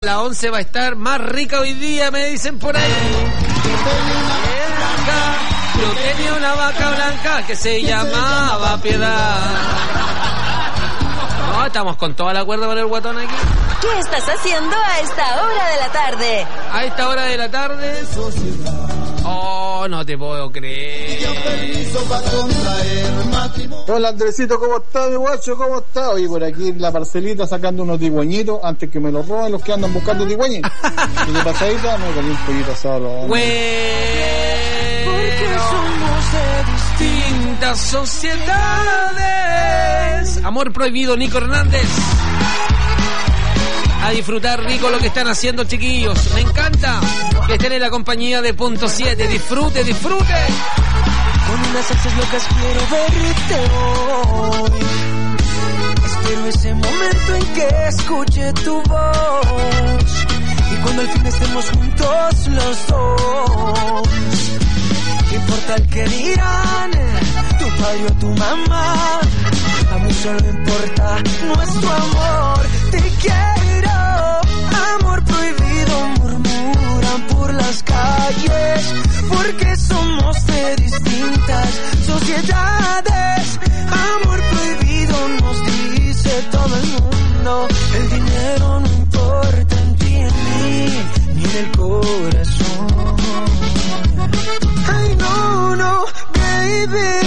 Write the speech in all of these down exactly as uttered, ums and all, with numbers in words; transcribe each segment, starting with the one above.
La once va a estar más rica hoy día, me dicen por ahí. Yo tenía una vaca blanca que se llamaba Piedad. No, estamos con toda la cuerda para el guatón aquí. ¿Qué estás haciendo a esta hora de la tarde? A esta hora de la tarde... Oh, no te puedo creer. Hola Andresito, ¿cómo estás, mi guacho? ¿Cómo estás? Oye, por aquí en la parcelita sacando unos tigüeñitos antes que me los roben los que andan buscando tigüeños. Y de pasadita me comí un pollito asado. Porque somos de distintas sociedades. Amor prohibido, Nico Hernández. A disfrutar rico lo que están haciendo, chiquillos. Me encanta que estén en la compañía de Punto siete. Disfrute, disfrute. Con unas salsas locas quiero verte hoy. Espero ese momento en que escuche tu voz. Y cuando al fin estemos juntos los dos. ¿Qué importa el que dirán? Tu padre o tu mamá. A mí solo importa nuestro amor. Te quiero, amor prohibido, murmuran por las calles, porque somos de distintas sociedades. Amor prohibido nos dice todo el mundo. El dinero no importa en ti, en mí, ni en el corazón. Ay, no, no, baby.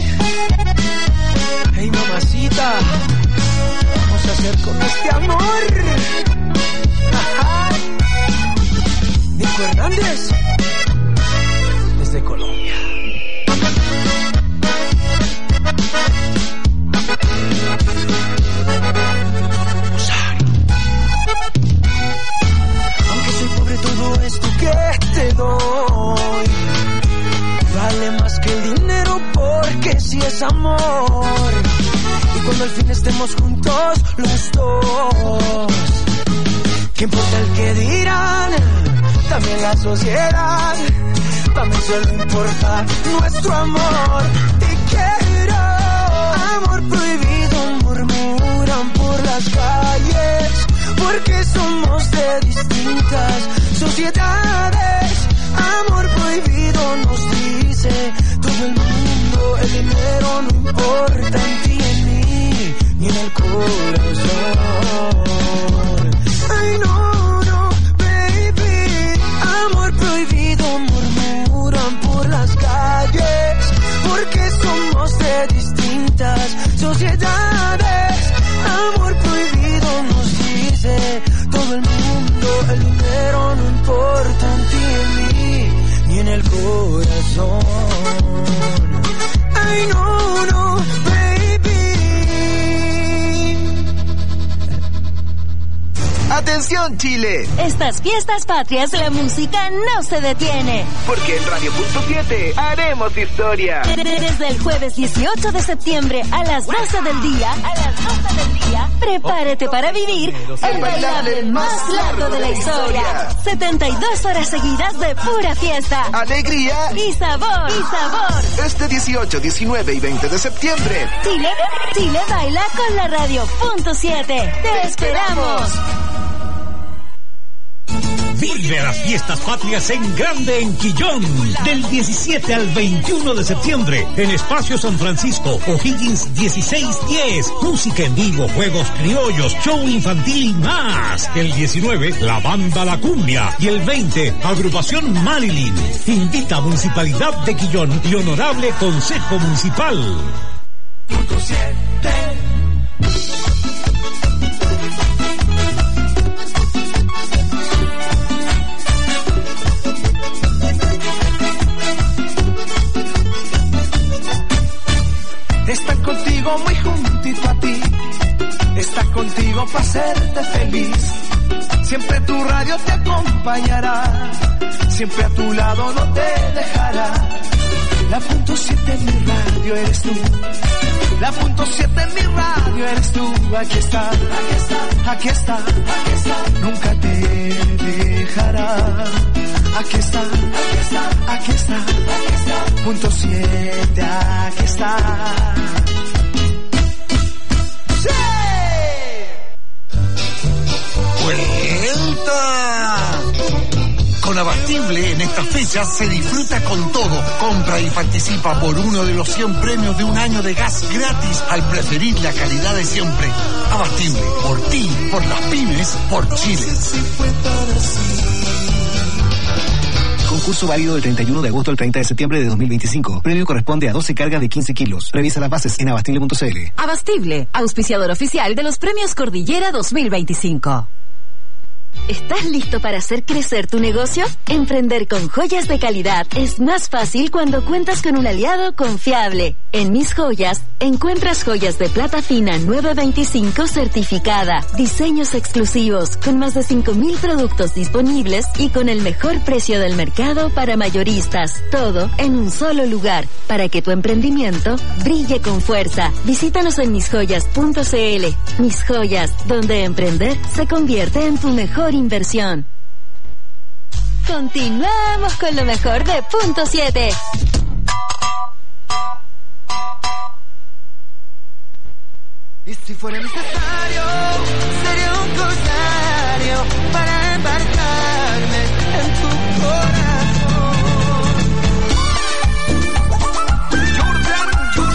Hey, mamacita, vamos a hacer con este amor. Ajá. Nico Hernández, desde Colombia. Aunque soy pobre, todo esto que te doy vale más que el dinero, porque si es amor. Y cuando al fin estemos juntos los dos, ¿qué importa el que dirán? También la sociedad. Para mí solo importa nuestro amor. Te quiero, amor prohibido, murmuran por las calles, porque somos de distintas sociedades. Amor prohibido nos dice todo el mundo. El dinero no importa en ti, en mí, ni en el corazón. Ay, no, no, baby. Amor prohibido, murmuran por las calles, porque somos de distintas sociedades. Amor prohibido nos dice todo el mundo. El dinero no importa en ti, en mí, ni en el corazón. Ay, no, no, baby. ¡Atención, Chile! Estas fiestas patrias, la música no se detiene. Porque en Radio Punto siete haremos historia. Desde el jueves dieciocho de septiembre a las doce del día, a las doce del día, prepárate para vivir el bailable más largo de la historia. setenta y dos horas seguidas de pura fiesta, alegría y sabor, y sabor. Este dieciocho, diecinueve y veinte de septiembre, Chile, Chile baila con la Radio Punto siete. ¡Te esperamos! Vive las fiestas patrias en grande en Quillón, del diecisiete al veintiuno de septiembre, en Espacio San Francisco, O'Higgins dieciséis diez, música en vivo, juegos criollos, show infantil y más. El diecinueve, la banda La Cumbia, y el veinte, agrupación Marilyn. Invita a Municipalidad de Quillón y Honorable Consejo Municipal. Punto siete. Están contigo muy juntito a ti, están contigo para hacerte feliz. Siempre tu radio te acompañará, siempre a tu lado no te dejará. La punto siete en mi radio eres tú, la punto siete en mi radio eres tú. Aquí está, aquí está, aquí está, aquí está, nunca te dejará. Aquí está, aquí está, aquí está, aquí está, punto siete, aquí está. ¡Sí! Well, fiesta. Con Abastible en estas fechas se disfruta con todo. Compra y participa por uno de los cien premios de un año de gas gratis al preferir la calidad de siempre. Abastible, por ti, por las pymes, por Chile. Concurso válido del treinta y uno de agosto al treinta de septiembre de dos mil veinticinco. Premio corresponde a doce cargas de quince kilos. Revisa las bases en abastible punto c l. Abastible, auspiciador oficial de los premios Cordillera dos mil veinticinco. ¿Estás listo para hacer crecer tu negocio? Emprender con joyas de calidad es más fácil cuando cuentas con un aliado confiable. En Mis Joyas, encuentras joyas de plata fina nueve veinticinco certificada, diseños exclusivos, con más de cinco mil productos disponibles y con el mejor precio del mercado para mayoristas. Todo en un solo lugar, para que tu emprendimiento brille con fuerza. Visítanos en mis joyas punto c l. Mis Joyas, donde emprender se convierte en tu mejor inversión. Continuamos con lo mejor de Punto siete. Y si fuera necesario, sería un corsario para embarcarme en tu corazón. Jordan,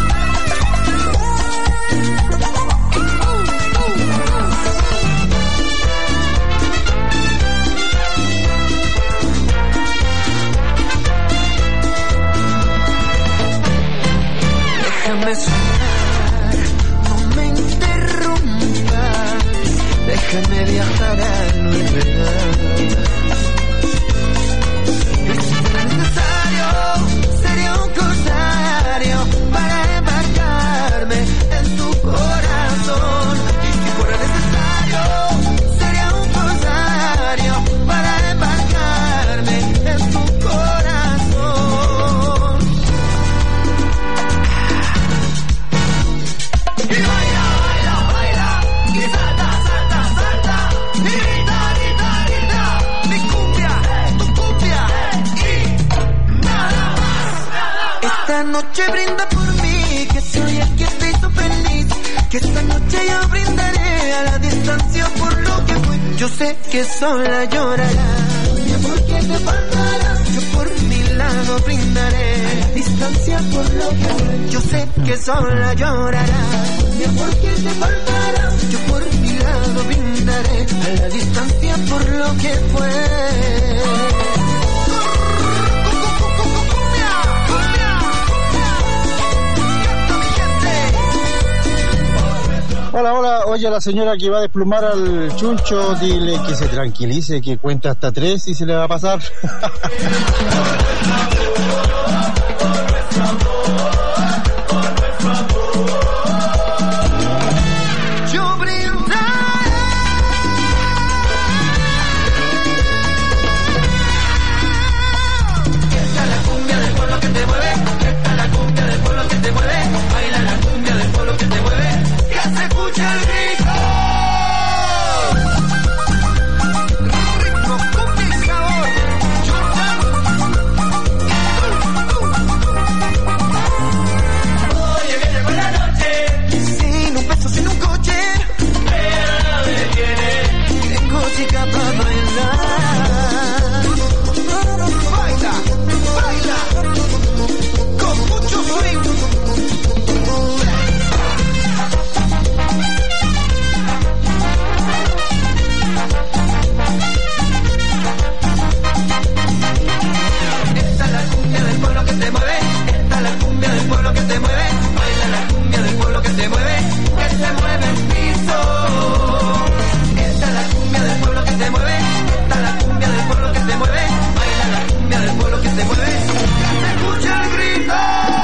déjame soñar, no me interrumpas, déjame viajar al olvidar. Y si fuera necesario, sería un corsario para embarcarme en tu corazón. Y si fuera necesario, sería un corsario para embarcarme en tu corazón. Y baila, baila, baila, y salta, salta, salta, y grita, grita, grita, mi cumbia, tu cumbia, y nada más. Esta noche brinda por mí, que soy el que te hizo feliz, que esta noche yo brindaré a la distancia por lo que fue. Yo sé que sola llorarás, y porque te faltarás, yo por mi lado brindaré a la distancia por lo que fue. Yo sé que sola llorarás, y porque te faltarás, yo por mi lado brindaré a la distancia por lo que fue. Hola, hola, oye, a la señora que va a desplumar al chuncho, dile que se tranquilice, que cuenta hasta tres y se le va a pasar. Yo brindaré. Esta es la cumbia del pueblo que te mueve, esta es la cumbia del pueblo que te mueve, baila la cumbia del pueblo que te mueve, que se escucha el grito. Ritmo, cumbia y sabor. Jordan. Oye, viene buena noche, sin un peso, sin un coche, pero no me detiene. Tengo chica para bailar. Baila, baila, con mucho swing. Esta es la cumbia del pueblo que te mueve, esta es la cumbia del pueblo que te mueve, baila la cumbia del pueblo que te mueve, que se mueve el piso. Esta es la cumbia del pueblo que te mueve, esta es la cumbia del pueblo que te mueve, baila la cumbia del pueblo que te mueve, que se escucha el grito.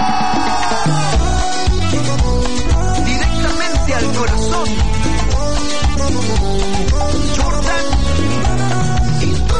Directamente al corazón. Jordan y tú.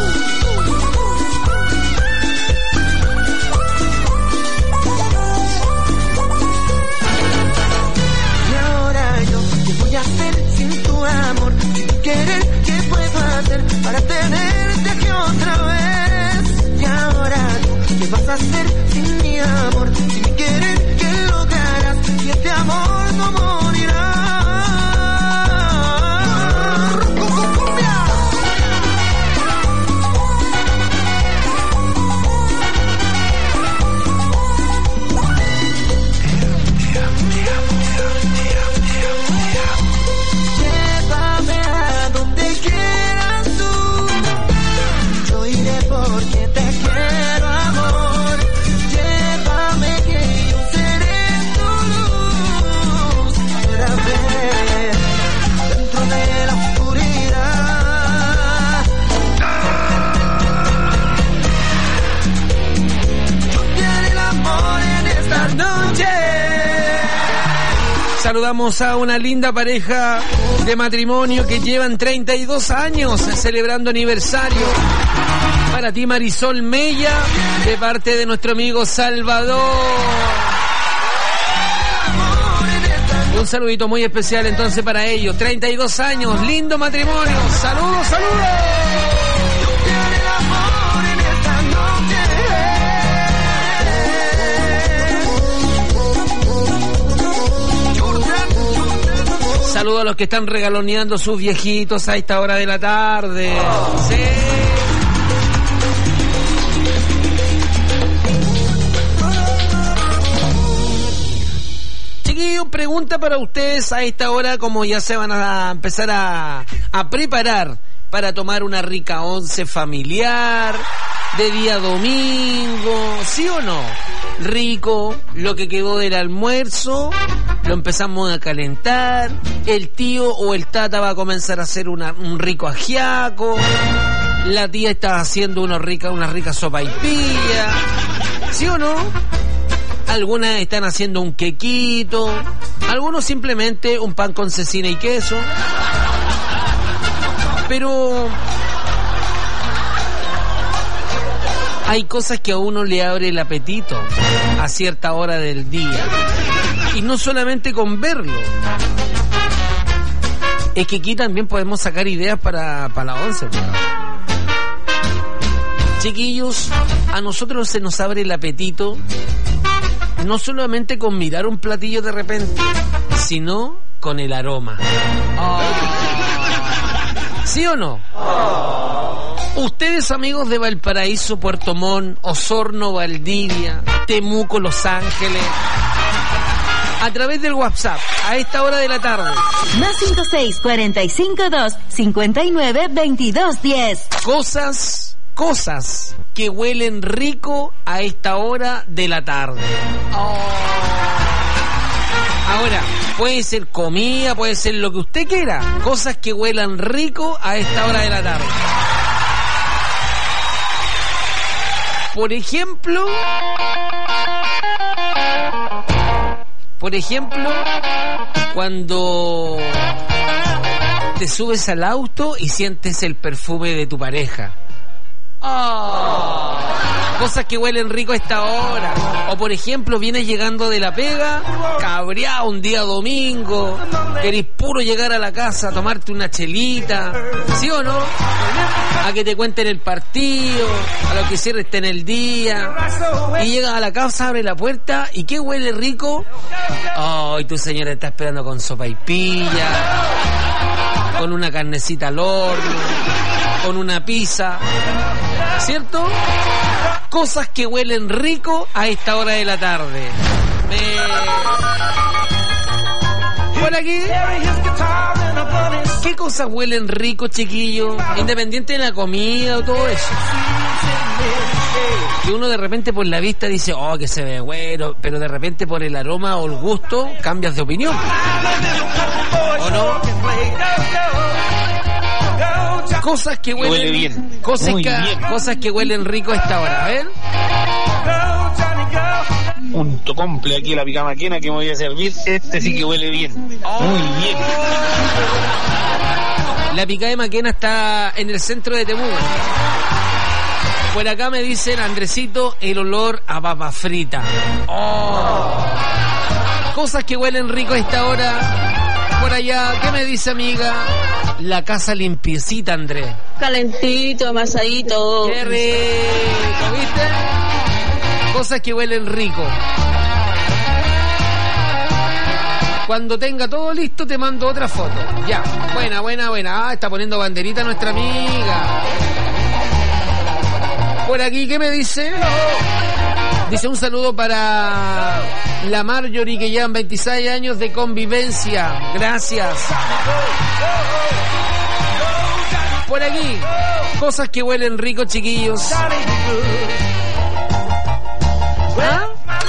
Y ahora yo, ¿qué voy a hacer sin tu amor? Sin querer, ¿qué puedo hacer para tenerte aquí otra vez? Y ahora tú, ¿qué vas a hacer sin mi amor? Sin mi querer, ¿qué lograrás? Y este amor no morirá. Cumbia. saludamos a una linda pareja de matrimonio que llevan treinta y dos años celebrando aniversario. Para ti, Marisol Mella, de parte de nuestro amigo Salvador. Un saludito muy especial entonces para ellos. treinta y dos años, lindo matrimonio. Saludos, saludos. Saludos a los que están regaloneando sus viejitos a esta hora de la tarde. Sí. Chiquillos, pregunta para ustedes a esta hora, como ya se van a empezar a, a preparar para tomar una rica once familiar de día domingo, ¿sí o no? Rico, lo que quedó del almuerzo, lo empezamos a calentar, el tío o el tata va a comenzar a hacer una, un rico ajiaco, la tía está haciendo una rica, una rica sopaipilla, ¿sí o no? Algunas están haciendo un quequito, algunos simplemente un pan con cecina y queso, pero hay cosas que a uno le abre el apetito a cierta hora del día. Y no solamente con verlo. Es que aquí también podemos sacar ideas para, para la once. ¿No? Chiquillos, a nosotros se nos abre el apetito no solamente con mirar un platillo de repente, sino con el aroma. Oh. ¿Sí o no? Oh. Ustedes, amigos de Valparaíso, Puerto Montt, Osorno, Valdivia, Temuco, Los Ángeles, a través del WhatsApp, a esta hora de la tarde. Más cinco seis cuatro cinco dos cinco nueve veintidós diez. Cosas, cosas que huelen rico a esta hora de la tarde. Oh. Ahora, puede ser comida, puede ser lo que usted quiera. Cosas que huelan rico a esta hora de la tarde. Por ejemplo, por ejemplo, cuando te subes al auto y sientes el perfume de tu pareja. Oh, cosas que huelen rico a esta hora. O por ejemplo, vienes llegando de la pega, cabreado un día domingo, querés puro llegar a la casa a tomarte una chelita, ¿sí o no? A que te cuenten el partido, a lo que hiciste en el día, y llegas a la casa, abre la puerta, ¿y qué huele rico? Oh, y tu señora está esperando con sopaipilla, con una carnecita al horno, con una pizza, ¿cierto? Cosas que huelen rico a esta hora de la tarde. Me... Por aquí, ¿qué cosas huelen rico, chiquillos? Independiente de la comida o todo eso. Que uno de repente por la vista dice, oh, que se ve bueno, pero de repente por el aroma o el gusto cambias de opinión. ¿O no? Cosas que huelen huele bien. Cosas que, bien. cosas que huelen rico a esta hora, a ver. Un tocomple aquí a la picamaquena que me voy a servir. Este sí que huele bien. Oh. Muy bien. La picada de Maquena está en el centro de Temuco. Por acá me dicen, Andresito, el olor a papa frita. Oh. Cosas que huelen rico a esta hora. Por allá, ¿qué me dice, amiga? La casa limpiecita, Andrés. Calentito, amasadito. Qué rico, ¿viste? Cosas que huelen rico. Cuando tenga todo listo te mando otra foto. Ya, buena, buena, buena. Ah, está poniendo banderita nuestra amiga. Por aquí, ¿qué me dice? Dice un saludo para la Marjorie, que llevan veintiséis años de convivencia. Gracias. Por aquí, cosas que huelen rico, chiquillos. ¿Ah?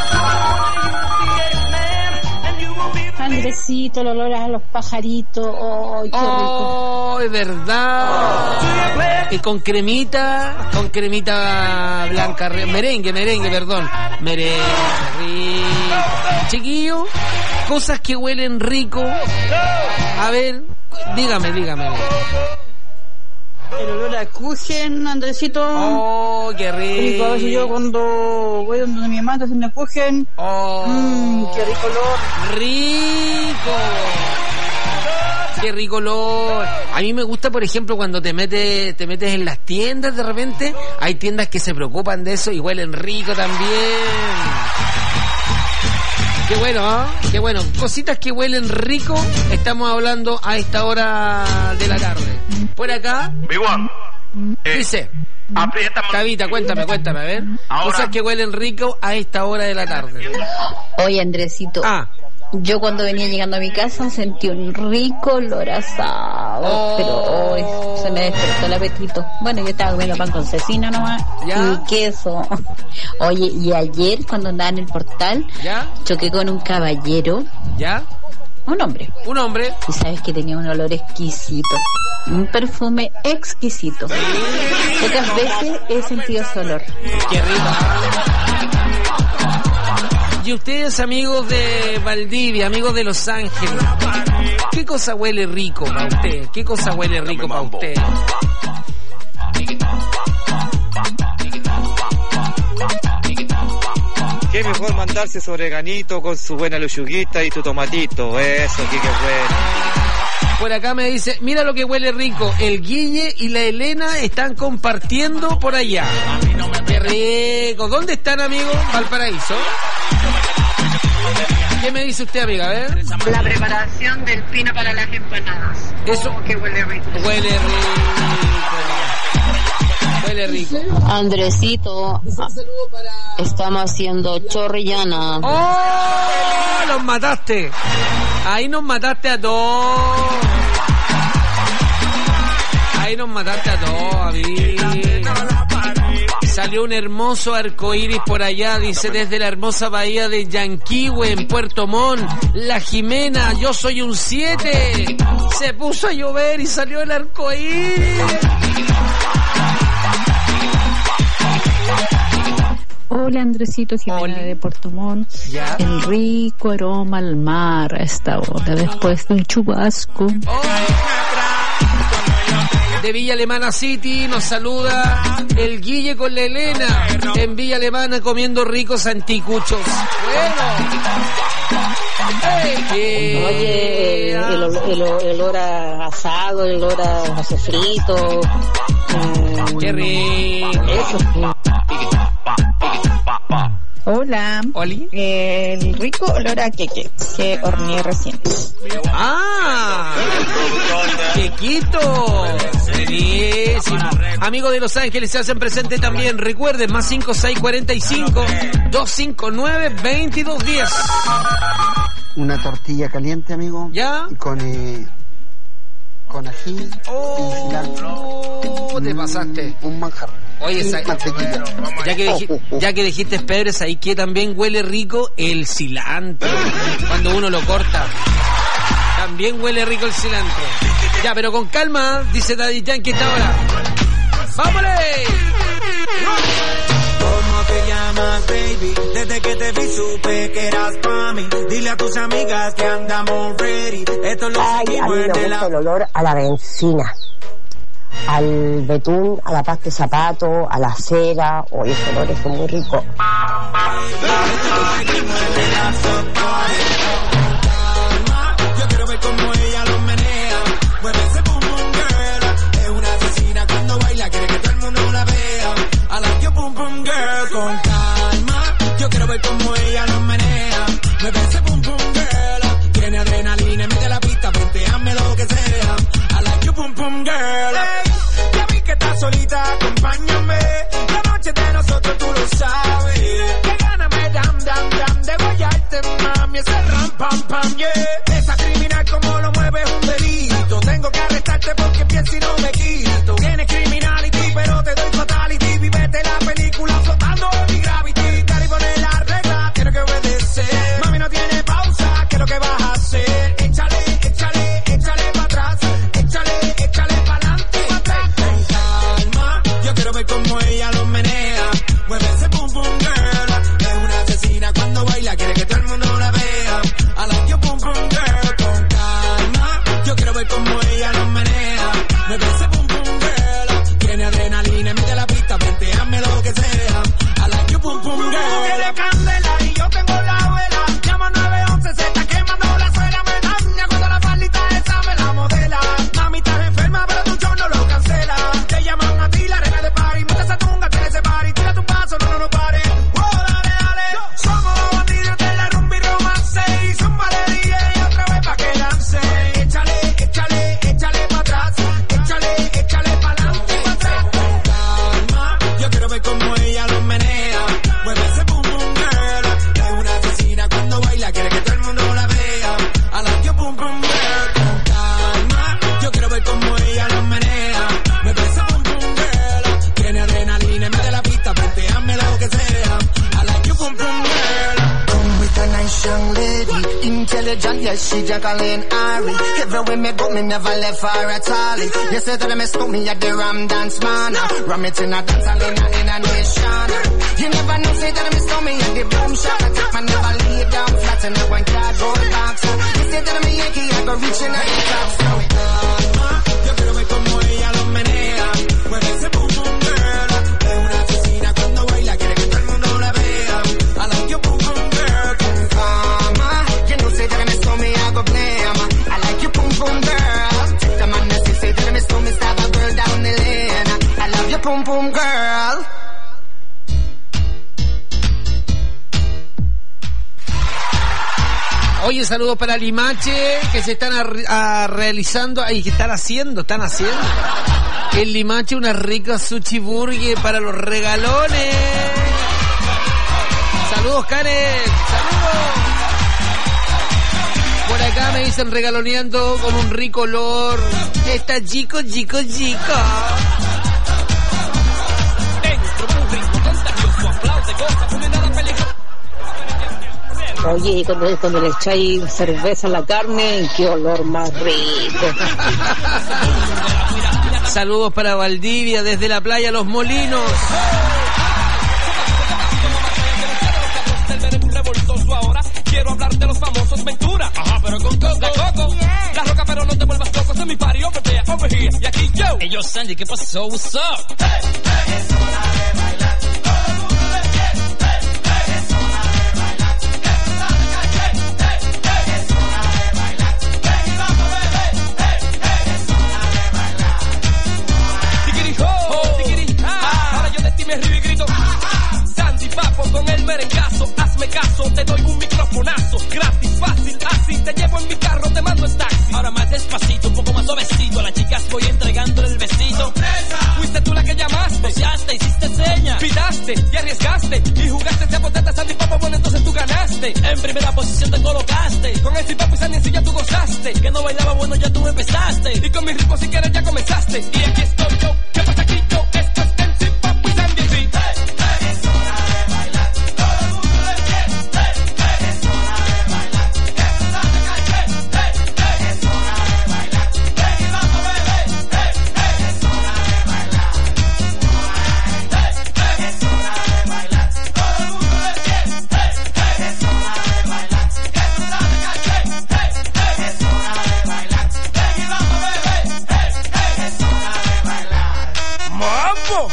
Andresito, el olor a los pajaritos. Oh, qué rico. Oh, es verdad. Y con cremita, con cremita blanca, merengue, merengue, perdón. Merengue, rico. Chiquillo, Cosas que huelen rico. A ver, dígame, dígame. El olor a Kuchen, Andresito. Oh, qué rico. A veces yo cuando voy donde mi mamá está haciendo Kuchen. Oh, mmm, qué rico olor. Rico. Qué rico olor. A mí me gusta, por ejemplo, cuando te metes te metes en las tiendas de repente. Hay tiendas que se preocupan de eso y huelen rico también. Qué bueno, ¿eh? Qué bueno. Cositas que huelen rico. Estamos hablando a esta hora de la tarde. Por acá. Igual. Dice. Aprieta. Cabita, cuéntame, cuéntame, a ver. Ahora. Cosas que huelen rico a esta hora de la tarde. Oye, Andresito. Ah. Yo cuando venía llegando a mi casa sentí un rico olor asado, oh. pero hoy se me despertó el apetito. Bueno, yo estaba comiendo pan con cecina nomás ¿Ya? y queso. Oye, y ayer cuando andaba en el portal, ¿Ya? choqué con un caballero. ¿Ya? Un hombre. Un hombre. Y sabes que tenía un olor exquisito. Un perfume exquisito. Pocas veces he sentido ese olor. Qué rico. Y ustedes, amigos de Valdivia, amigos de Los Ángeles, ¿qué cosa huele rico para usted? ¿Qué cosa huele rico para usted? Qué mejor mandarse su oreganito con su buena lechuguita y tu tomatito. Eso, qué que bueno. Por acá me dice, mira lo que huele rico. El Guille y la Elena están compartiendo por allá. Qué rico. ¿Dónde están, amigos? Valparaíso. ¿Qué me dice usted, amiga? A ver. La preparación del pino para las empanadas. Eso. Oh, que huele rico. Huele rico. Huele rico. Andresito, estamos haciendo chorrillana. ¡Oh! Los mataste. Ahí nos mataste a todos. Ahí nos mataste a todos, amigo. Salió un hermoso arcoíris por allá, dice, desde la hermosa bahía de Yanquihue, en Puerto Montt. La Jimena, yo soy un siete. Se puso a llover y salió el arcoíris. Hola, Andresito, Jimena Hola. de Puerto Montt. ¿Ya? El rico aroma al mar a esta hora, después de un chubasco. Oh. De Villa Alemana City nos saluda el Guille con la Elena en Villa Alemana comiendo ricos anticuchos. Bueno. Hey, Oye, el, el, el, el olor a asado, el olor a no sé, frito. Um, qué rico. Eso. Hola. ¿Oli? El rico olor a queque que horneé recién. ¡Ah! ¡Quequito! Buenísimo. Amigos de Los Ángeles se hacen presente también. Recuerden, más cinco seis cuatro cinco, dos cinco nueve, dos dos uno cero. Una tortilla caliente, amigo. ¿Ya? Con, eh, con ají oh, y cilantro. No, te pasaste. Un manjar. Oye, esa, ya que dijiste, ya que dijiste Pedres, ahí que también huele rico el cilantro. Cuando uno lo corta. También huele rico el cilantro. Ya, pero con calma, dice Daddy Yankee esta hora. ¡Vámonos! ¿Cómo te llamas, baby? Desde que te vi supe que eras pa' mí. Dile a tus amigas que andamos ready. Esto lo Ay, a mí me gusta el olor a la benzina, al betún, a la pasta de zapato, a la cera. Oye, esos olores son muy ricos. Yo quiero ver cómo ella lo menea. Mueve ese pum pum girl. Es una asesina cuando baila, quiere que todo el mundo la vea. I like your pum pum girl. Con calma, yo quiero ver cómo ella lo menea. Mueve ese pum pum girl. Tiene adrenalina en medio de la pista, venteame lo que sea. I like your pum pum girl. Hey, ya vi que estás solita, acompáñame. La noche de nosotros tú lo sabes. Que gana me dam dam dam de guayarte, mami, ese ram pam pam, yeah. Esa criminal como lo mueve es un delito. Tengo que arrestarte porque pienso y no me quito. Tienes criminality, pero te doy fatality. Vivete la película flotando en mi gravity. Cari, pone la regla, tienes que obedecer. Mami, no tiene pausa, ¿qué es lo que vas a hacer? Échale, échale, échale para atrás. Échale, échale para adelante. Con calma, yo quiero ver cómo ella lo menea. Mueve ese pum pum girl. Es una asesina cuando baila, quiere que todo el mundo la vea. I like your religion, yes, she Jacqueline Ari. Everywhere me go, me never left her at all. You say that me stop me at the Ram Dance Man. Ram it in a dance hall in a, in a nation. You never know, say that me stop me at the Boom Shop. I take my never lay down flat in a one cardboard box. You say that me Yankee, I go reaching at the top. So, uh, yo quiero ver como ella lo menea. Mueve ese boom boom girl. Es una asesina cuando baila, quiere que todo el mundo la vea. I like your boom boom girl. Con fama. You know, say that me stop me, I go blame. I like your boom boom girl. Take the man that say that me stop me, stab a girl down the lane. I love your boom boom girl. Oye, saludos para Limache, que se están a, a realizando, y que están haciendo, están haciendo. En Limache una rica sushi burger para los regalones. Saludos, Karen, saludos. Por acá me dicen regaloneando con un rico olor. Está chico, chico, chico. Oye, cuando, cuando le echáis cerveza a la carne, qué olor más rico. Saludos para Valdivia, desde la playa Los Molinos. Ahora quiero hablar de los famosos Ventura. Ajá, pero con Coco. La Coco. Yeah. La Roca, pero no te vuelvas loco. Es mi party, over there, over here. Y aquí yo. Hey, yo, Sandy, ¿qué pasó? What's up? Hey, hey, es hora de bailar. Todo el mundo de pie. Hey, hey, es hora de bailar. Que tú sabes que hay. Hey, hey, es hora de bailar. Ven y vamos, bebé. Hey, hey, es hora de bailar. Tiquiri ho, tiquiri ha. Ahora yo de ti me río y grito. Sandy Papo con el merengazo. Hazme caso, te doy un microfonazo. Gratis, fácil, así. Te llevo en mi carro, te mando en taxi. Ahora más despacito, un poco más suavecito. A las chicas voy entregándole el besito. ¡Sorpresa! Fuiste tú la que llamaste. Boceaste, hiciste señas. Pitaste y arriesgaste. Y jugaste, te apostaste, Sandy Papo. Bueno, entonces tú ganaste. En primera posición te colocaste. Con el Papo y Sandy en ya tú gozaste. Que no bailaba, bueno, ya tú empezaste. Y con mi ritmo si quieres ya comenzaste. Y aquí estoy yo. ¿Qué pasa aquí yo? Esto es M C Papo y Sandy G. Hey, hey, es hora de bailar. Todo el mundo de pie. Hey, hey, es hora de bailar. Que tú sabes que hay. Hey, hey, es hora de bailar. Ven y vamos, bebé. Hey, hey, es hora de bailar. Hey, hey, es hora de bailar. Todo el mundo de pie. Hey, hey, es hora de bailar. Que tú sabes que hay. Hey, hey, es hora de bailar. Ven y vamos, bebé. Hey, hey, es hora de bailar. ¡Mambo!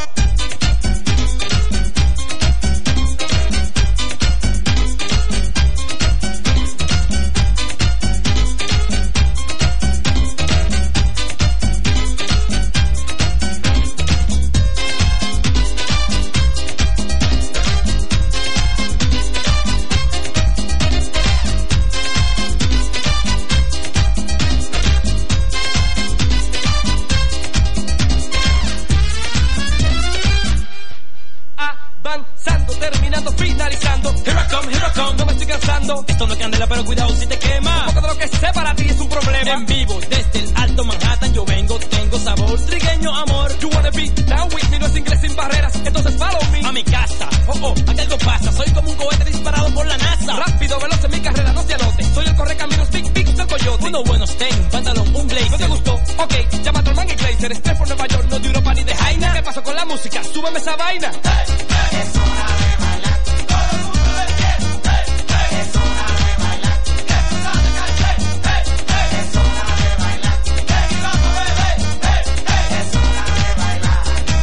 Avanzando, terminando, finalizando. Here I come, here I come, no me estoy cansando. Esto no es candela, pero cuidado si te quema. Un poco de lo que sé para ti es un problema. En vivo, desde el Alto Manhattan yo vengo, tengo sabor, trigueño amor. You wanna be down with me, no es inglés sin barreras, entonces follow me. A mi casa, oh oh, aquí algo pasa, soy como un cohete disparado por la NASA. Rápido, veloz en mi carrera, no te anote. Soy el correcaminos, big, big, del coyote. Unos buenos tenis, un pantalón, un blazer. ¿No te gustó? Ok, llama a tu hermano y Glazer. Estrés por Nueva York, no de Europa ni de Jaina. ¿Qué pasó con la música? Súbeme esa vaina. Hey, hey, es hora de bailar. Todo el mundo de pie. Hey, hey, es hora de bailar. Que tú sabes que hay. Hey, hey, es hora de bailar. Ven y vamos, bebé. Hey, hey, es hora de bailar.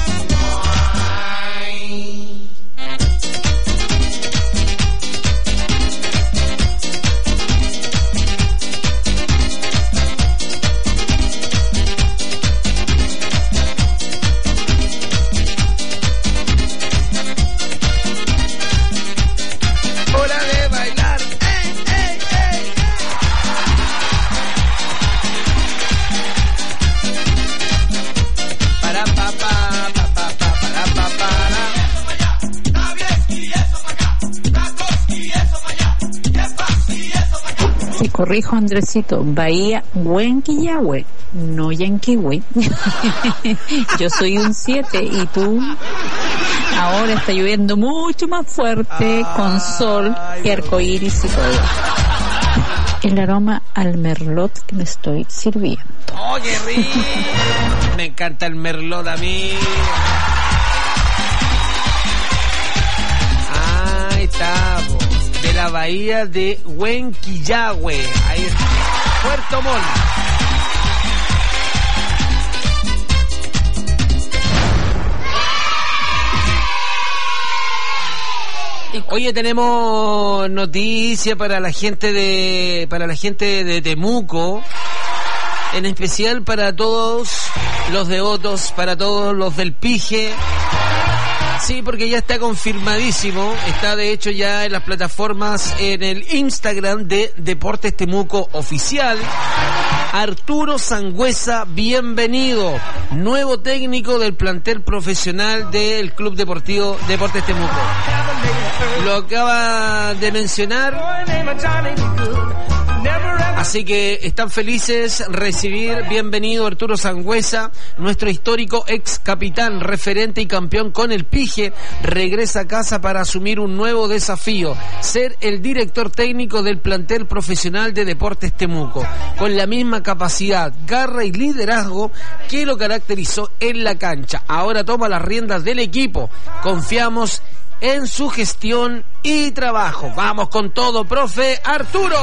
Hora de bailar. ¡Ey, ey, ey! Para pa pa pa pa pa para pa para. Te corrijo, Andresito, Bahía Huenquillahue, no Yanquihue. Yo soy un siete y tú. Ahora está lloviendo mucho más fuerte, con sol y arcoíris y todo. el aroma al merlot que me estoy sirviendo. ¡Oh, qué rico! Me encanta el merlot a mí. Ahí está, po. De la bahía de Huenquillahue. Ahí está. Puerto Montt. Oye, tenemos noticia para la gente de para la gente de Temuco, en especial para todos los devotos, para todos los del Pije. Sí, porque ya está confirmadísimo, está de hecho ya en las plataformas, en el Instagram de Deportes Temuco Oficial. Arturo Sangüesa, bienvenido, nuevo técnico del plantel profesional del Club Deportivo Deportes Temuco. Lo acaba de mencionar, así que están felices recibir, bienvenido Arturo Sangüesa, nuestro histórico ex capitán, referente y campeón con el Pije, regresa a casa para asumir un nuevo desafío, ser el director técnico del plantel profesional de Deportes Temuco, con la misma capacidad, garra y liderazgo que lo caracterizó en la cancha. Ahora toma las riendas del equipo, confiamos en su gestión y trabajo. Vamos con todo, profe Arturo.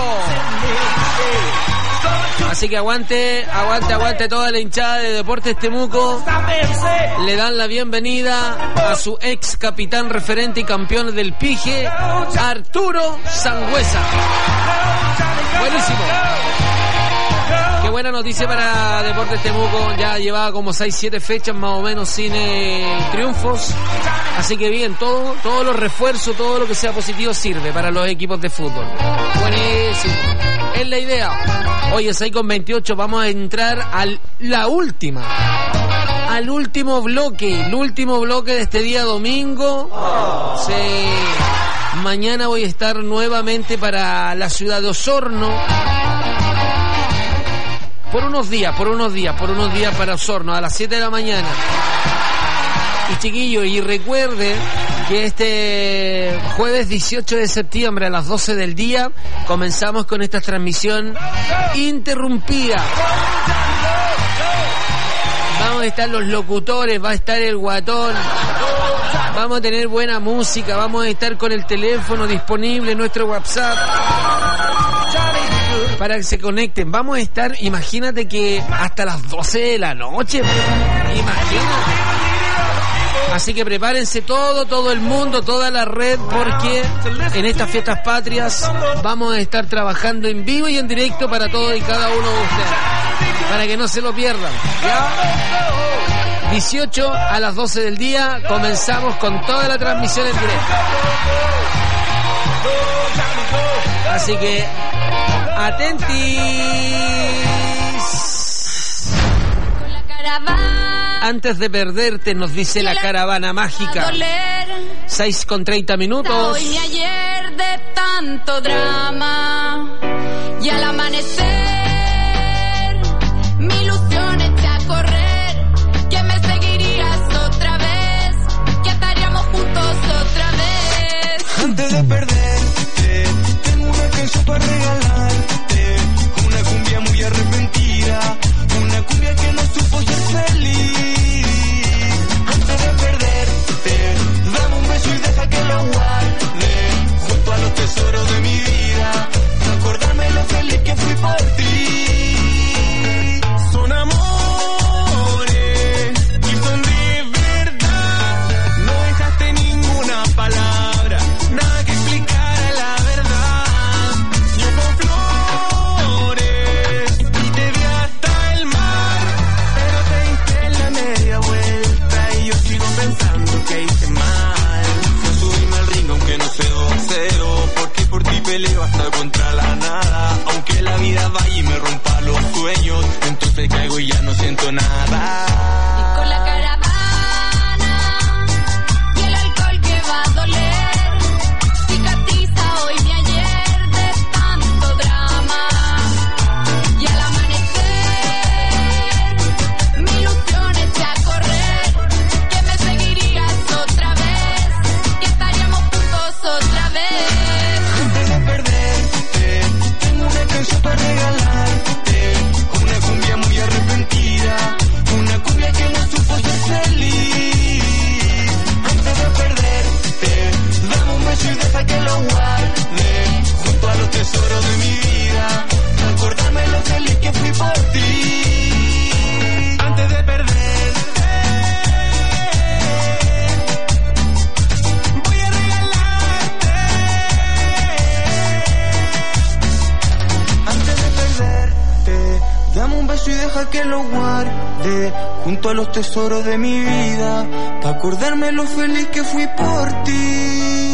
Así que aguante, aguante, aguante toda la hinchada de Deportes Temuco. Le dan la bienvenida a su ex capitán, referente y campeón del Pije, Arturo Sangüesa. Buenísimo. Qué buena noticia para Deportes Temuco. Ya llevaba como seis siete fechas más o menos sin eh, triunfos. Así que bien, todo, todos los refuerzos, todo lo que sea positivo sirve para los equipos de fútbol. Buenísimo. Es la idea. Oye, seis con veintiocho, vamos a entrar a la última. Al último bloque. El último bloque de este día domingo. Sí. Mañana voy a estar nuevamente para la ciudad de Osorno. Por unos días, por unos días, por unos días para Osorno, a las siete de la mañana. Y chiquillos, y recuerde que este jueves dieciocho de septiembre a las doce del día comenzamos con esta transmisión interrumpida. Vamos a estar los locutores, va a estar el guatón, vamos a tener buena música, vamos a estar con el teléfono disponible, nuestro WhatsApp, para que se conecten. Vamos a estar, imagínate que hasta las doce de la noche, imagínate. Así que prepárense todo, todo el mundo, toda la red, porque en estas fiestas patrias vamos a estar trabajando en vivo y en directo para todos y cada uno de ustedes, para que no se lo pierdan, ¿ya? dieciocho a las doce del día comenzamos con toda la transmisión en directo. Así que atentis. Con la caravana. Antes de perderte, nos dice la caravana mágica. seis con treinta minutos. Hoy ni ayer de tanto drama. Y al amanecer, mi ilusión echa a correr. Que me seguirías otra vez. Que estaríamos juntos otra vez. Antes de perderte, tengo una canción para regalarte. Una cumbia muy arrepentida. Una cumbia que no supo ser feliz. Antes de perderte, dame un beso y deja que lo guarde junto a los tesoros de mi vida. Acordarme lo feliz que fui por ti. Son amores y son de verdad. No dejaste ninguna palabra, nada que explicara la verdad. Yo con flores y te vi hasta el mar, pero te diste la media vuelta y yo sigo pensando que hice mal. No subirme al ring aunque no sé boxeo, porque por ti peleo hasta contra la nada. Aunque la vida vaya y me rompa los sueños, entonces caigo y ya no siento nada. Y con la caravana y el alcohol que va a doler, cicatriza hoy mi ayer de tanto drama. Y al amanecer, mi ilusión echa a correr. Que me seguirías otra vez, que estaríamos juntos otra vez. Antes de perderte, tengo una canción que lo guarde junto a los tesoros de mi vida, para acordarme lo feliz que fui por ti.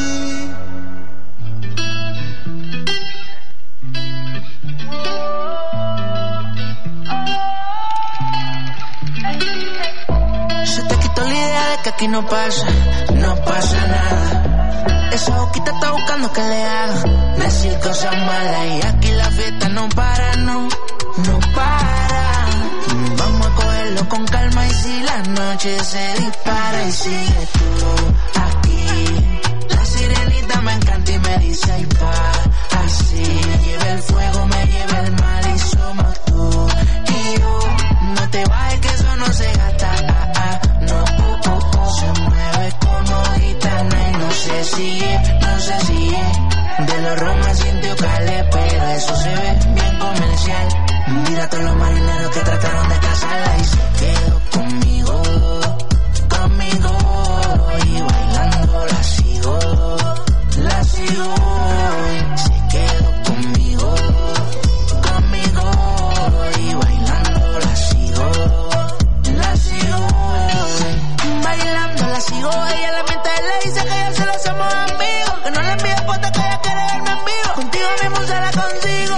Se te quitó la idea de que aquí no pasa, no pasa nada. Esa boquita está buscando que le haga decir cosas malas, y aquí la fiesta no para, no, no para. Vamos a cogerlo con calma, y si la noche se dispara y sigue tú aquí. La sirenita me encanta y me dice ay pa, así. Me lleva el fuego, me lleva el mal, y somos tú y yo. No te bajes que eso no se gasta, ah, ah, no, uh, uh, uh. Se mueve como gitana y no sé si es, no sé si es de los Roma sintió Calé, pero eso se ve bien comercial. Mira a todos los marineros que trataron de casarla y se quedó conmigo, conmigo, y bailando la sigo, la sigo. Se quedó conmigo, conmigo, y bailando la sigo, la sigo. Bailando la sigo, ella la mente le dice que ya se lo hacemos amigos, que no le envíe fotos, que ella quiere verme en vivo. Contigo mismo se la consigo.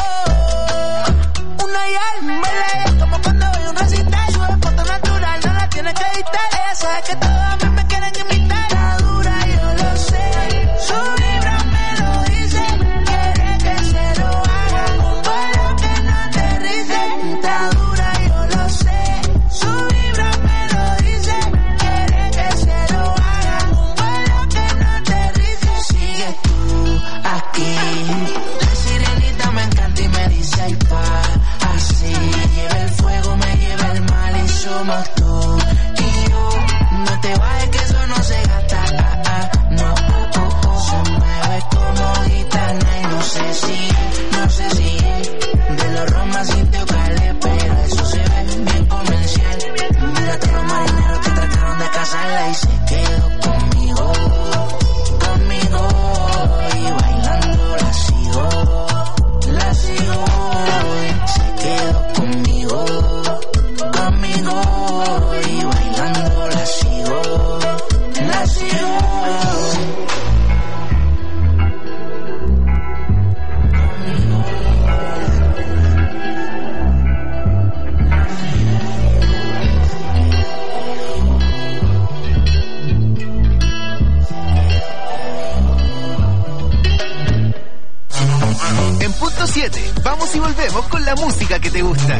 Como cuando voy a un recital, sube foto natural, no la tienes que editar. Ella sabe que todos a mí me quieren imitar. Está dura, yo lo sé, su vibra me lo dice. Quiere que se lo haga un vuelo que no aterrice. Está dura, yo lo sé, su vibra me lo dice. Quiere que se lo haga un vuelo que no aterrice. Sigue tú aquí, la sirenita me encanta y me dice ay pa, así. Me lleva el fuego, me lleva el mal, y somos tú y yo. No te bajes que eso no se gasta, ah, ah, no, uh, uh, uh. Se mueve como gitana y no sé si, no sé si es de los Roma sintió Calé, pero eso se ve bien comercial. Mira a todos los marineros que trataron de casarla y se quedó conmigo, conmigo, y bailando la sigo, la sigo. Se quedó conmigo, conmigo, y bailando la sigo, la sigo. En punto siete, vamos y volvemos con la música que te gusta.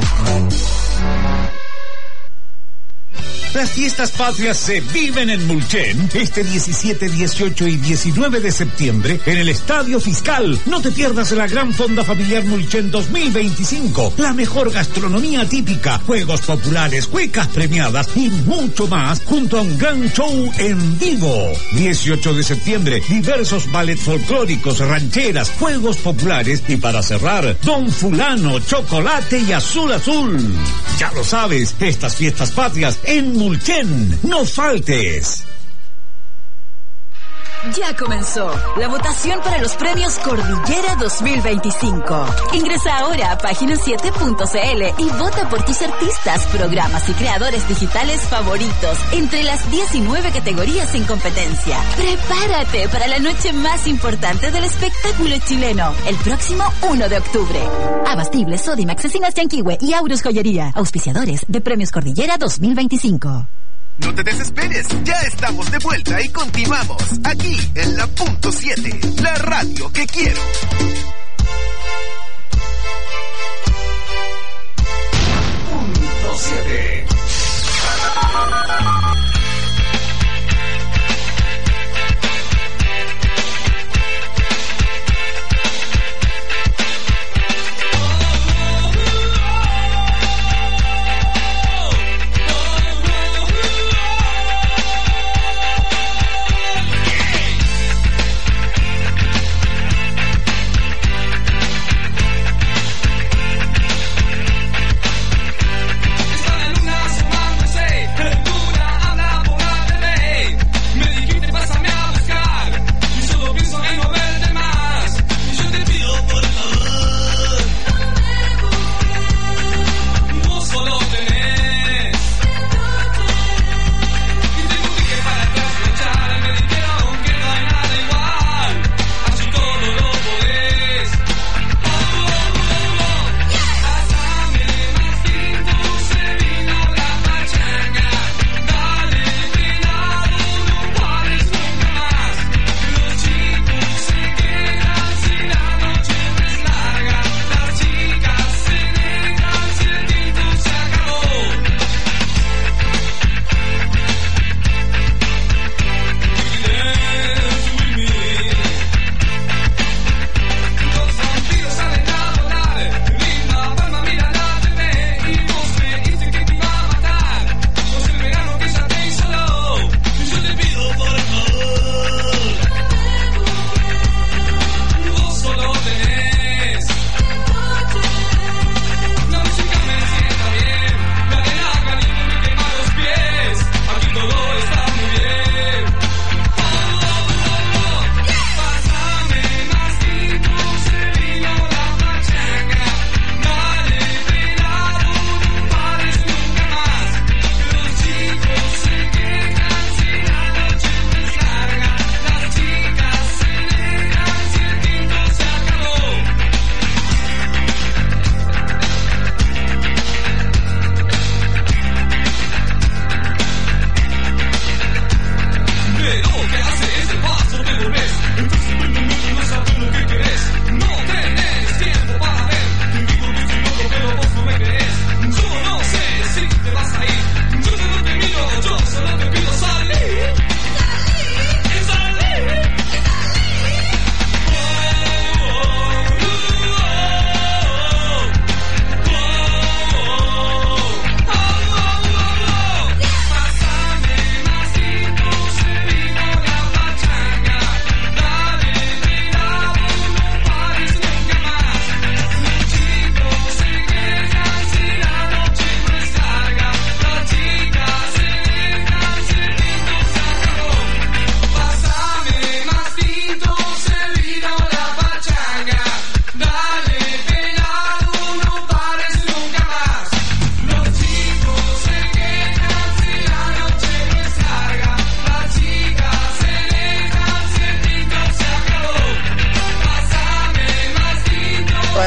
Las fiestas patrias se viven en Mulchen este diecisiete, dieciocho y diecinueve de septiembre en el Estadio Fiscal. No te pierdas la gran fonda familiar Mulchen dos mil veinticinco. La mejor gastronomía típica, juegos populares, cuecas premiadas y mucho más junto a un gran show en vivo. dieciocho de septiembre, diversos ballet folclóricos, rancheras, juegos populares y para cerrar, Don Fulano, chocolate y azul azul. Ya lo sabes, estas fiestas patrias en Mulchen, no faltes. Ya comenzó la votación para los premios Cordillera dos mil veinticinco. Ingresa ahora a página siete punto c l y vota por tus artistas, programas y creadores digitales favoritos entre las diecinueve categorías en competencia. Prepárate para la noche más importante del espectáculo chileno, el próximo uno de octubre. Abastible, Sodimac, Cecinas Yanquihue y Aurus Joyería, auspiciadores de Premios Cordillera dos mil veinticinco. No te desesperes, ya estamos de vuelta y continuamos aquí en la punto siete, la radio que quiero. Punto siete. Esta la luna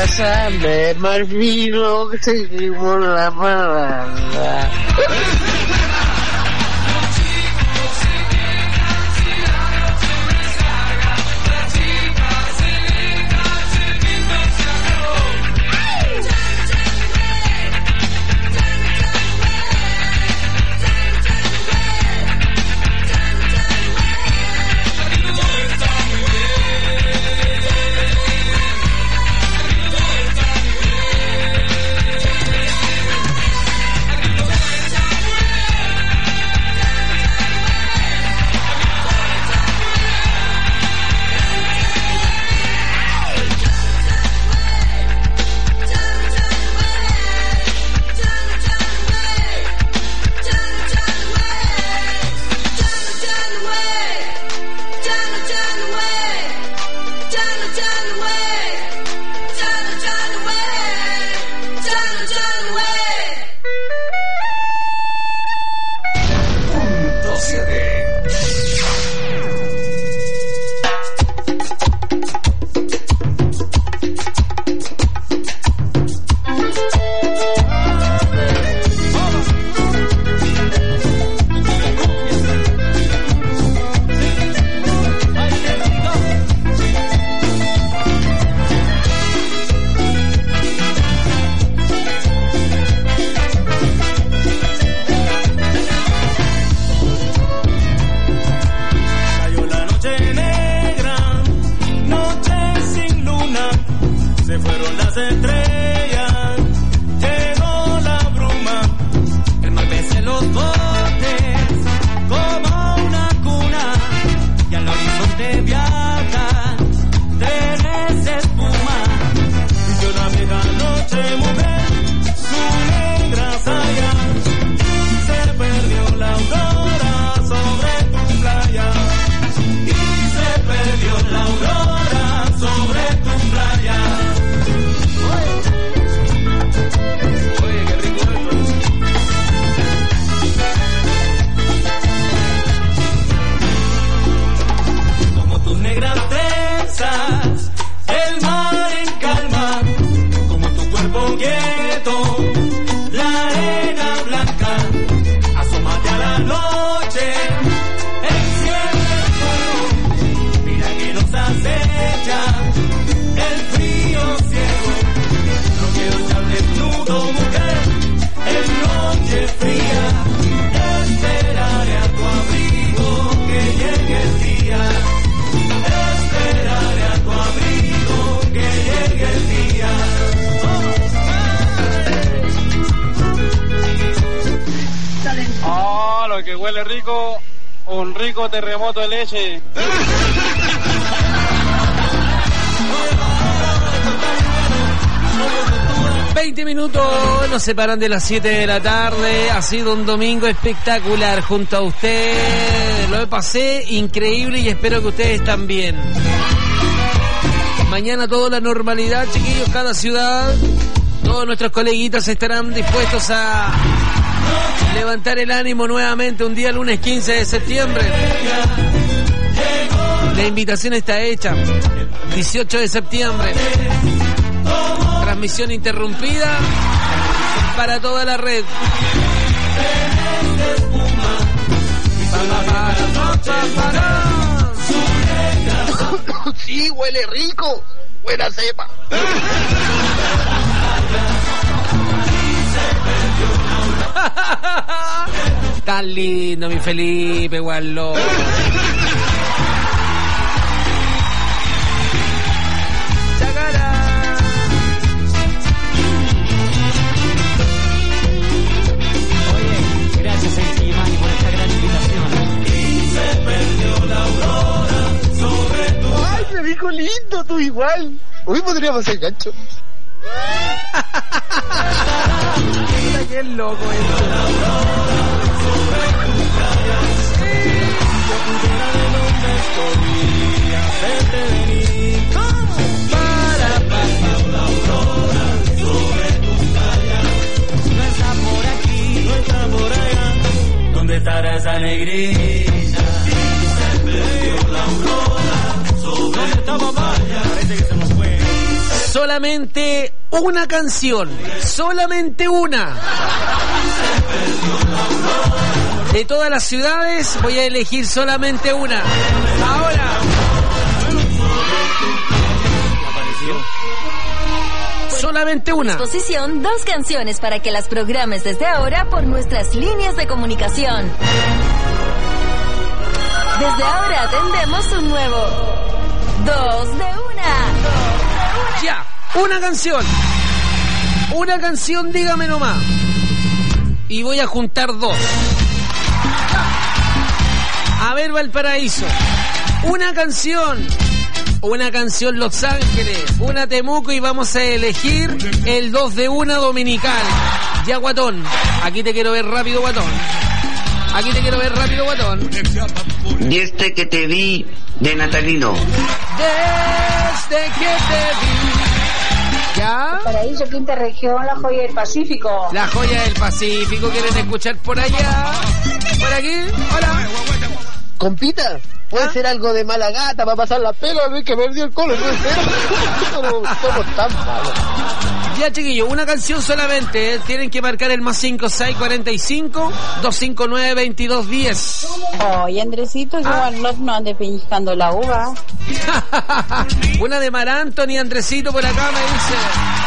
Sander Marfilo, seguimos la parada. Terremoto de leche. veinte minutos nos separan de las siete de la tarde. Ha sido un domingo espectacular junto a ustedes. Lo pasé increíble y espero que ustedes también. Mañana toda la normalidad, chiquillos, cada ciudad. Todos nuestros coleguitas estarán dispuestos a levantar el ánimo nuevamente un día lunes quince de septiembre. La invitación está hecha. dieciocho de septiembre. Transmisión interrumpida para toda la red. Sí, huele rico. Buena cepa. Tan lindo, mi Felipe, Guarlo. Chacala. Oye, gracias a Imani por esta gran invitación. Y se perdió la aurora sobre tu... Ay, me dijo lindo, tú igual. Hoy podríamos hacer gancho. Qué loco esto. Para pasar la aurora sobre tu playa. No está por aquí, no está por allá. ¿Dónde estará esa negrita? Se perdió la aurora sobre tu playa. Parece que se nos fue. Sola solamente una canción, solamente una. De todas las ciudades voy a elegir solamente una. Ahora. Solamente una. A disposición dos canciones para que las programes desde ahora por nuestras líneas de comunicación. Desde ahora atendemos un nuevo Dos de una. Ya, una canción. Una canción, dígame nomás. Y voy a juntar dos. A ver, Valparaíso. Una canción. Una canción Los Ángeles, una Temuco y vamos a elegir el dos de una dominical. Ya, guatón. Aquí te quiero ver rápido, guatón. Aquí te quiero ver rápido, guatón. Desde que te vi de Natalino. Desde que te vi. ¿Ya? Paraíso, quinta región, la joya del Pacífico. La joya del Pacífico, ¿quieren escuchar por allá? ¿Por aquí? Hola. Compita, puede ¿Ah? ser algo de mala gata para pasar la pela, no hay que perdió el colo, puede ser. Somos tan malos. Ya, chiquillos, una canción solamente, ¿eh? Tienen que marcar el más cinco seis cuarenta y cinco dos cinco nueve veintidós diez. Oye, Andresito, yo ¿Ah? al no, no ande pellizcando la uva. Una de Mar Anthony, Andresito por acá me dice.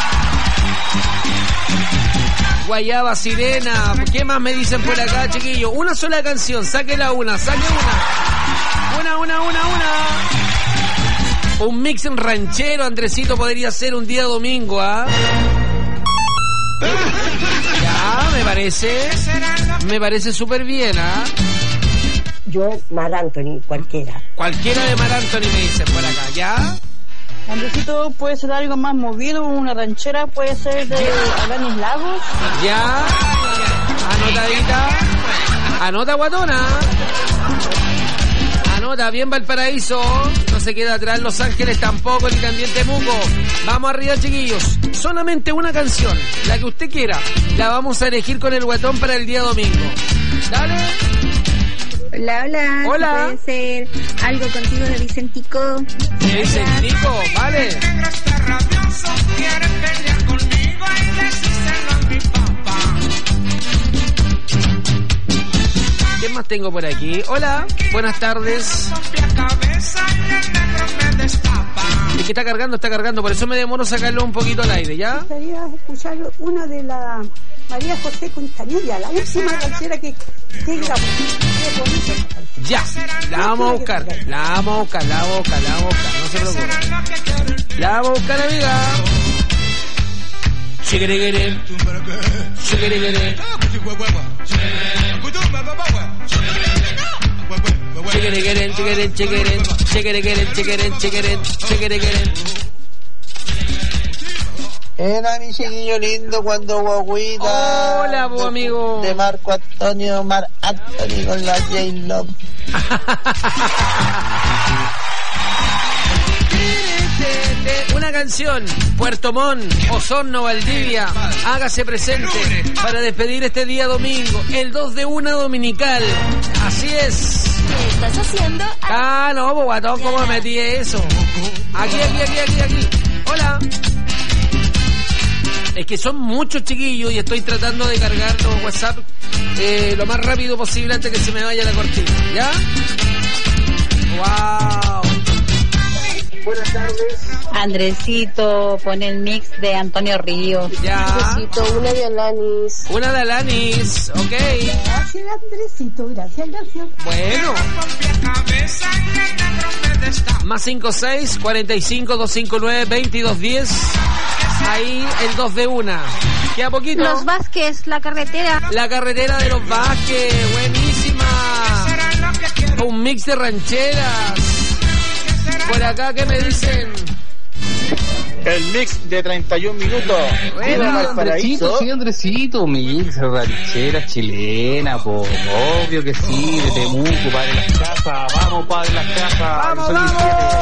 Guayaba, Sirena, ¿qué más me dicen por acá, chiquillos? Una sola canción, sáquela una, saque una. Una, una, una, una. Un mix en ranchero, Andresito, podría ser un día domingo, ¿ah? ¿eh? Ya, me parece, me parece súper bien, ¿ah? ¿eh? Yo, Mar Anthony, cualquiera. Cualquiera de Mar Anthony me dicen por acá, ¿ya? Andresito, puede ser algo más movido, una ranchera, puede ser de Alanis Lagos. Ya, anotadita. Anota, guatona. Anota, bien Valparaíso. No se queda atrás Los Ángeles tampoco, ni también Temuco. Vamos arriba, chiquillos. Solamente una canción, la que usted quiera. La vamos a elegir con el guatón para el día domingo. Dale. Hola, hola. Hola. ¿Puede ser algo contigo de Vicentico? ¿De Vicentico? Vale. ¿Qué más tengo por aquí? Hola, buenas tardes. Es que está cargando, está cargando, por eso me demoro sacarlo un poquito al aire, ¿ya? Me gustaría escuchar una de la María José Quintanilla, la última canción que, que grabó. Ya, la vamos a buscar, la vamos a buscar, la vamos a buscar, la vamos a buscar, no se preocupe. La vamos a buscar, amiga. Chiquiriquiri, chiquiriquiri. Chiquiriquiri, chiquiriquiri, chiquiriquiri, chiquiriquiri, chiquiriquiri, chiquiriquiri, chiquiriquiri. Era mi chiquillo lindo cuando guaguita. Hola, bu, amigo. De Marco Antonio, Mar Anthony con la J-Love. Una canción, Puerto Montt, Osorno, Valdivia, hágase presente para despedir este día domingo, el dos de una dominical. Así es. ¿Qué estás haciendo? Ah, no, bobatón, ¿cómo metí eso? Aquí, aquí, aquí, aquí, aquí. Hola. Es que son muchos, chiquillos, y estoy tratando de cargar los WhatsApp eh, lo más rápido posible antes que se me vaya la cortina, ¿ya? ¡Wow! Buenas tardes. Andresito, pone el mix de Antonio Ríos. Ya. Andresito, una de Alanis. Una de Alanis, ok. Gracias, Andresito, gracias, gracias. Bueno. Más cinco seis cuarenta y cinco dos cinco nueve veintidós diez. Ahí el dos de una. Queda poquito. Los Vázquez, la carretera. La carretera de los Vázquez, buenísima. Un mix de rancheras. Por acá, ¿qué me dicen? El mix de treinta y un minutos. Bueno, Andresito, sí, Andresito, mix, ranchera chilena, po, obvio que sí, de Temuco, padre de las casas, vamos, padre de las casas. ¡Vamos, vamos!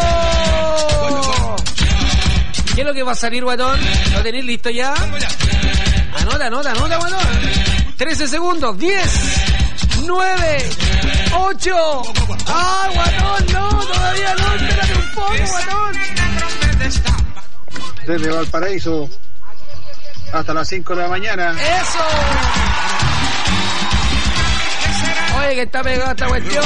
¿Qué es lo que va a salir, guatón? ¿Lo tenéis listo ya? Anota, anota, anota, guatón. trece segundos, diez, nueve, ocho. ¡Ah, guatón, no! Todavía no, espérate un poco, guatón. desde Valparaíso hasta las cinco de la mañana. ¡Eso! Oye, que está pegada esta cuestión.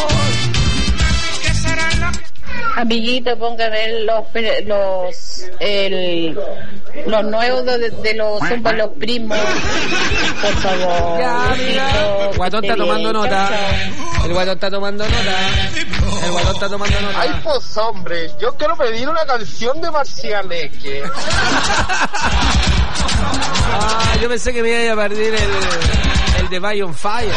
Amiguito, póngame los los el, los nuevos de, de los Zumba los primos, por favor. Ya, amiga. El guatón está tomando nota. El guatón está tomando nota. El guatón está tomando nota. Ay, pues hombre, yo quiero pedir una canción de Marcianeque. Ah, yo pensé que me iba a perder el, el de Bay on Fire.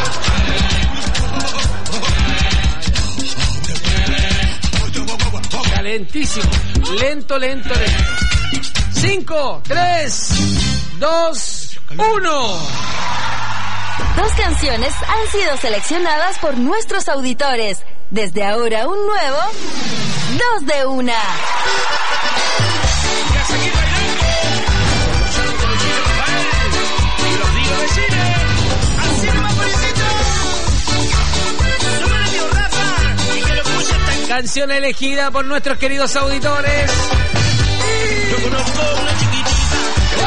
Lentísimo, lento, lento, lento. cinco, tres, dos, uno. Dos canciones han sido seleccionadas por nuestros auditores. Desde ahora un nuevo Dos de Una. Canción elegida por nuestros queridos auditores. Yo conozco una chiquitita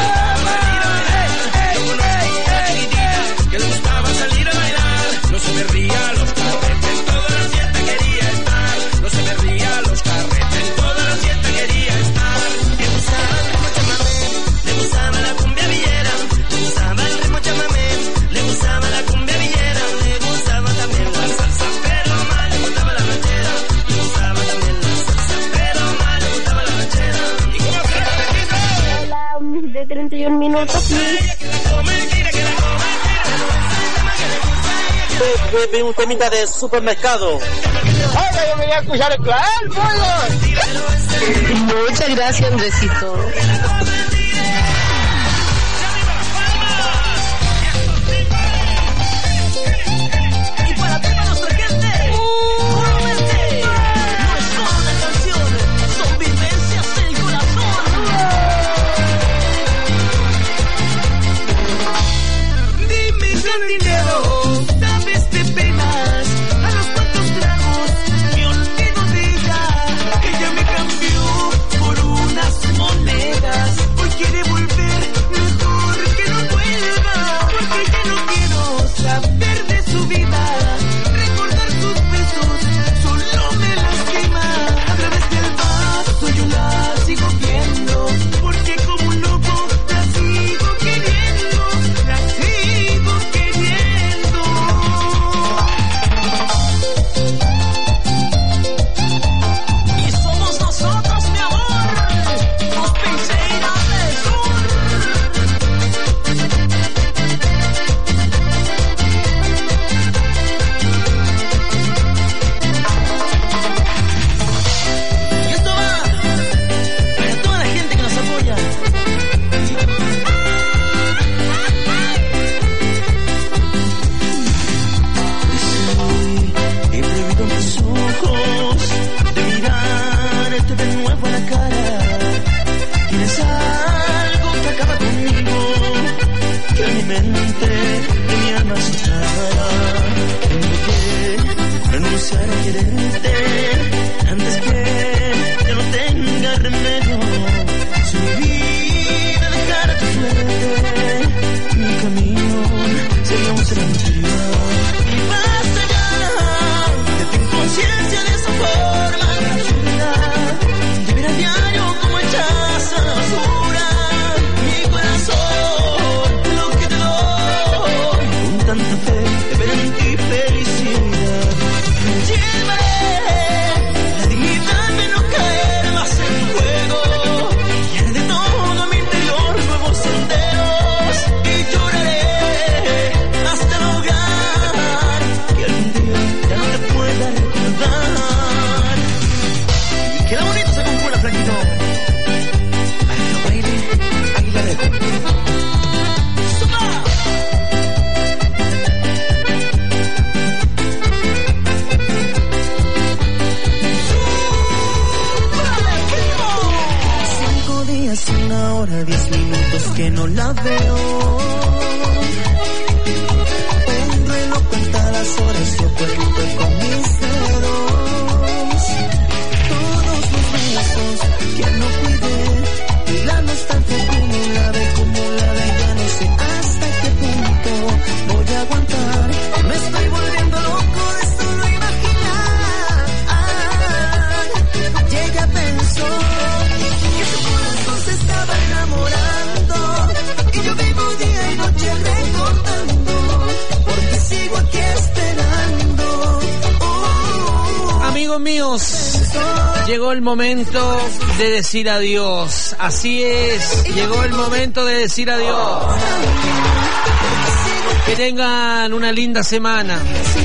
que le gustaba salir a bailar. No se perdía los carretes, toda la fiesta quería estar. No se perdía los carretes, toda la fiesta quería estar. Le gustaba el ritmo chamamé, le gustaba la cumbia villera. Le gustaba el ritmo chamamé, le gustaba la cumbia villera. Le gustaba también la salsa, pero más le gustaba la ranchera. De treinta y un minutos, please. Bebé un temita de supermercado. Oiga, yo quería escuchar el clan, pollo. Muchas gracias, Andresito. Y para toda nuestra gente, nuevamente, no es solo una canción, son vivencias del corazón. Dime cantinero, sabes de penas, a los cuantos tragos me olvido de ella. Ella me cambió por unas monedas, hoy quiere volver, mejor que no vuelva, porque ya no quiero saber de su vida. Recordar sus besos solo me lastima. A través del vaso yo la sigo viendo, porque como un loco la sigo queriendo, la sigo queriendo. Y somos nosotros, mi amor, los Pinceiras del Sur. Y esto va para toda la gente que nos apoya. He prohibido mis ojos de mirarte de nuevo a la cara. Tienes algo que acaba conmigo, que mi mente y mi alma se traba. Tengo que renunciar a quererte antes que yo no tenga remedio. Si mi vida dejara tu suerte, mi camino sería un cementerio. Y basta ya de tu inconsciencia de esa forma absurda, de ver a diario como echas a la basura mi corazón, lo que te doy con tanta fe de ver en ti felicidad. Llévame, la dignidad de no caer más en tu juego, y haré de todo mi interior nuevos senderos, y lloraré hasta no amigos míos, llegó el momento de decir adiós. Así es, llegó el momento de decir adiós. Que tengan una linda semana.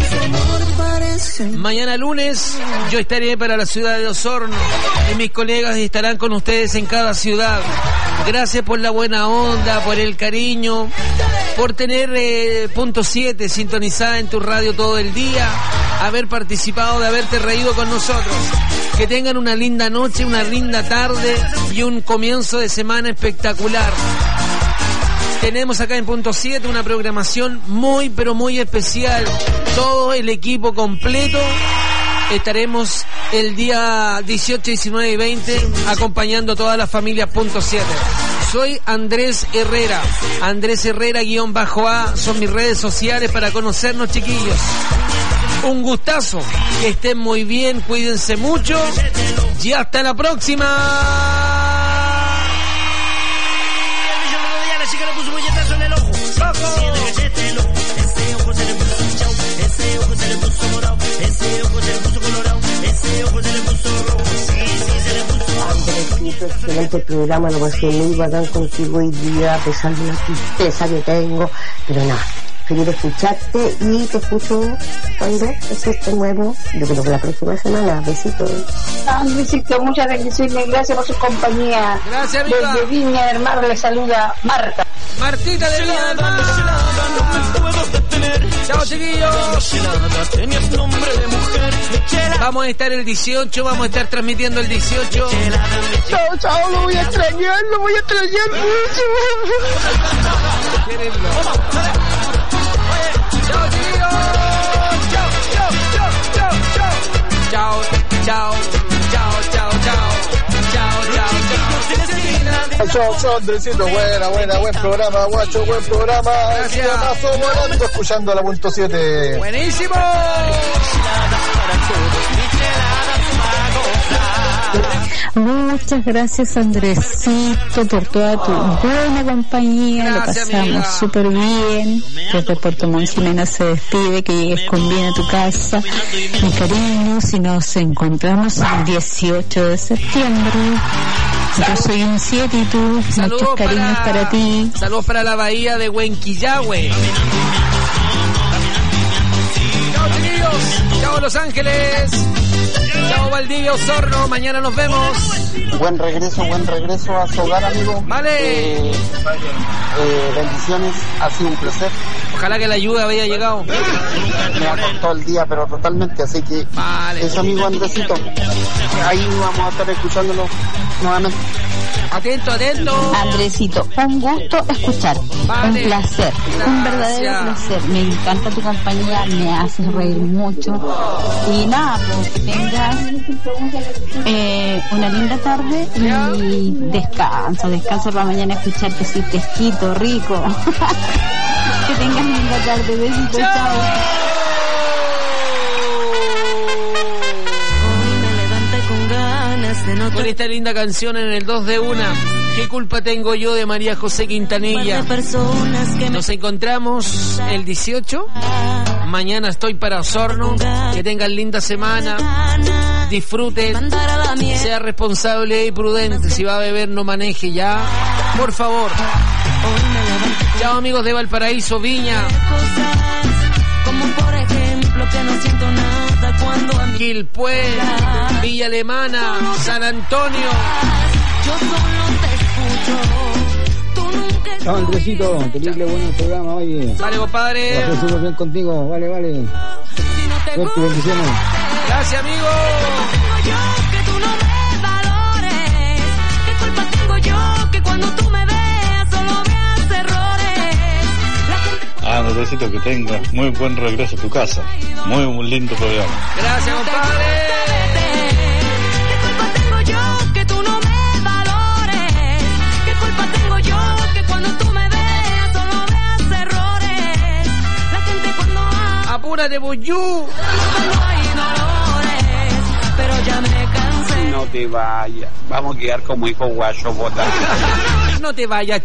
Mañana lunes yo estaré para la ciudad de Osorno y mis colegas estarán con ustedes en cada ciudad. Gracias por la buena onda, por el cariño, por tener eh, punto siete sintonizada en tu radio todo el día, haber participado, de haberte reído con nosotros. Que tengan una linda noche, una linda tarde y un comienzo de semana espectacular. Tenemos acá en punto siete una programación muy pero muy especial. Todo el equipo completo. Estaremos el día dieciocho, diecinueve y veinte acompañando a todas las familias punto siete. Soy Andrés Herrera. Andrés Herrera guión bajo A son mis redes sociales para conocernos, chiquillos. Un gustazo. Que estén muy bien, cuídense mucho. Y hasta la próxima. Excelente programa, lo pasé muy bacán contigo hoy día, a pesar de la tristeza que tengo, pero nada, feliz de escucharte y te escucho cuando esté nuevo, yo creo que la próxima semana. Besitos. Ah, besito, muchas bendiciones, gracias por su compañía. Gracias, amiga. Desde Viña del Mar le saluda Marta. Martita de Viña del Mar. Chao, chiquillos. Vamos a estar el dieciocho, vamos a estar transmitiendo el dieciocho. Chao, chao, lo voy a extrañar, lo voy a extrañar mucho. Chao, chiquillos. Chao, chao, chao, chao, chao. Chao, chao, chao, chao, chao. Chao, chao, chao. Chao, chao, Andresito, buena, buena, buen programa, guacho, buen programa. Gracias. Paso volando, escuchando la punto siete. Buenísimo. Muchas gracias, Andresito, por toda tu buena compañía. Gracias, lo pasamos súper bien. Desde Puerto Montt Jimena se despide, que llegues con bien a tu casa. Mi cariño, si nos encontramos el dieciocho de septiembre. Yo soy un siete y tú, saludos muchos cariños para, para ti. Saludos para la bahía de Huenquillahue. Chao, chiquillos. Chao, Los Ángeles. Chao, Valdivia, Osorno. Mañana nos vemos. Buen regreso, buen regreso a su hogar, amigo. Vale. Eh, eh, bendiciones, ha sido un placer. Ojalá que la ayuda había llegado. Me ha costado el día, pero totalmente, así que vale. Eso, amigo Andresito. Ahí vamos a estar escuchándolo nuevamente. Atento, atento. Andresito, un gusto escucharte. Vale. Un placer, gracias. Un verdadero placer. Me encanta tu compañía, me haces reír mucho. Y nada, pues que tengas eh, una linda tarde y descansa, descansa para mañana escucharte así fresquito, rico. Que tengas linda tarde, besitos, chao. chao. Con esta linda canción en el dos de una. ¿Qué culpa tengo yo, de María José Quintanilla? Nos encontramos el dieciocho. Mañana estoy para Osorno. Que tengan linda semana. Disfruten. Sea responsable y prudente. Si va a beber, no maneje ya. Por favor. Chao, amigos de Valparaíso, Viña. Como por ejemplo que no siento nada cuando a mí Quilpué, Villa Alemana, San Antonio. Yo solo te escucho. Tú nunca. Chao, Andresito, terrible bueno el programa, oye. Vale, compadre. Lo súper bien contigo, vale, vale. Si no te Suerte, bendiciones. Gracias, amigo. Tengo yo que tú no me valores. ¿Qué culpa tengo yo que cuando tú me veas solo veas errores? La gente... Ah, necesito que tengas muy buen regreso a tu casa. Muy, muy lindo programa. Gracias, compadre. ¿Qué culpa tengo yo que tú no me valores? ¿Qué culpa tengo yo que cuando tú me veas solo veas errores? La gente cuando habla... Apúrate, Buyú. Cuando hay dolores, pero ya me cansé. No te vayas. Vamos a quedar como hijo guacho botado. No te vayas.